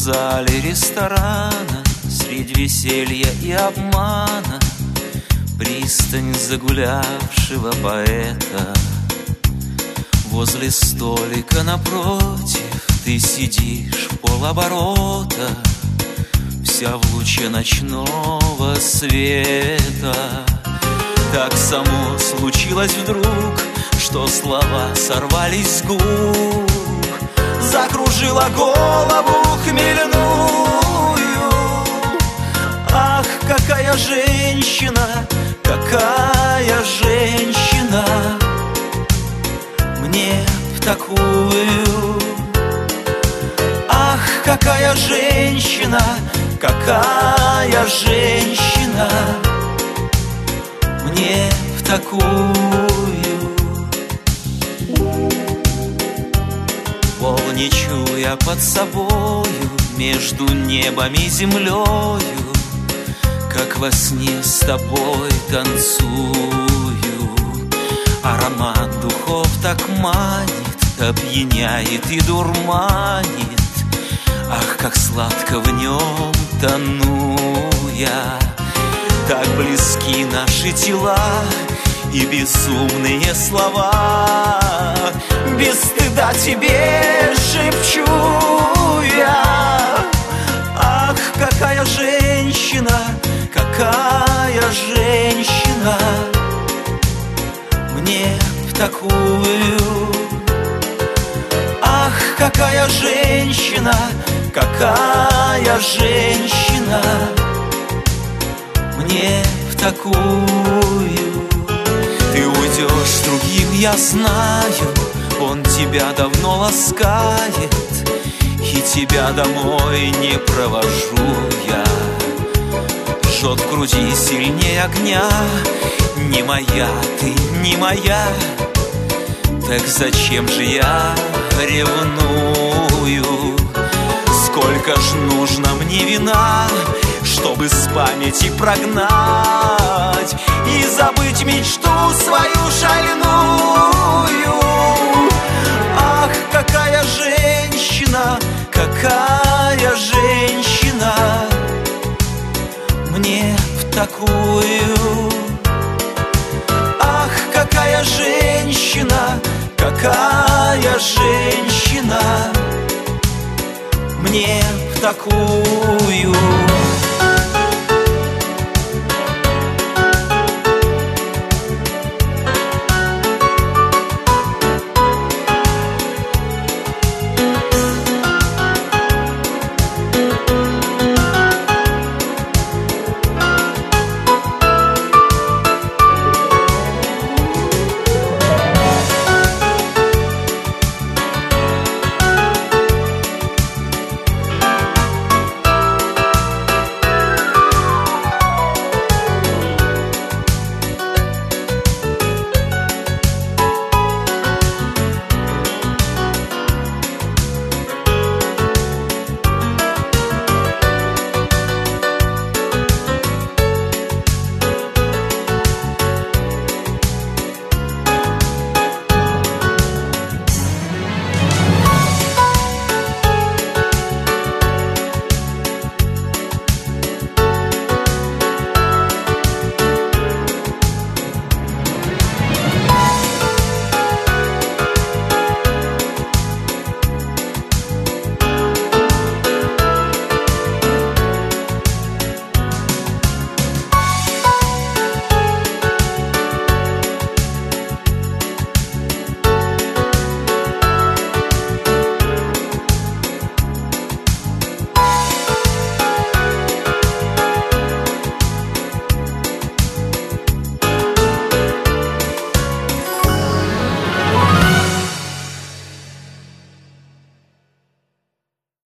зале ресторана, средь веселья и обмана, пристань загулявшего поэта. Возле столика напротив ты сидишь в полоборота, вся в луче ночного света. Так само случилось вдруг, что слова сорвались с губ, закружила голову хмельную. Ах, какая женщина, какая женщина, мне в такую. Ах, какая женщина, какая женщина, мне в такую. Не чуя под собою, между небом и землею, как во сне с тобой танцую. Аромат духов так манит, опьяняет и дурманит. Ах, как сладко в нем тону я. Так близки наши тела и безумные слова. Без стыда тебе шепчу я. Ах, какая женщина, какая женщина, мне в такую. Ах, какая женщина, какая женщина, мне в такую. Ты уйдешь с другим, я знаю, он тебя давно ласкает, и тебя домой не провожу я. Жжет в груди сильнее огня, не моя ты, не моя. Так зачем же я ревную? Сколько ж нужно мне вина, чтобы с памяти прогнать и забыть мечту свою шальную. Ах, какая женщина, какая женщина, мне в такую. Ах, какая женщина, какая женщина, мне в такую.